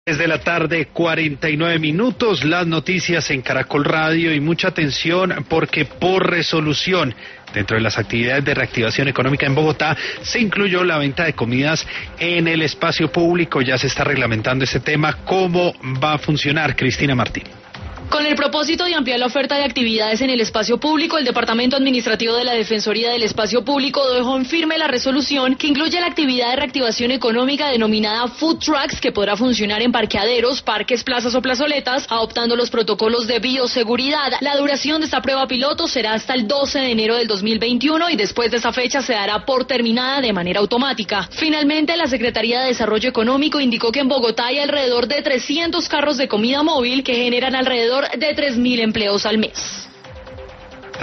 Desde la tarde, 49 minutos, las noticias en Caracol Radio y mucha atención porque por resolución, dentro de las actividades de reactivación económica en Bogotá, se incluyó la venta de comidas en el espacio público. Ya se está reglamentando este tema. ¿Cómo va a funcionar? Cristina Martín. Con el propósito de ampliar la oferta de actividades en el espacio público, el Departamento Administrativo de la Defensoría del Espacio Público dejó en firme la resolución que incluye la actividad de reactivación económica denominada Food Trucks, que podrá funcionar en parqueaderos, parques, plazas o plazoletas, adoptando los protocolos de bioseguridad. La duración de esta prueba piloto será hasta el 12 de enero del 2021 y después de esa fecha se dará por terminada de manera automática. Finalmente, la Secretaría de Desarrollo Económico indicó que en Bogotá hay alrededor de 300 carros de comida móvil que generan alrededor de 3.000 empleos al mes.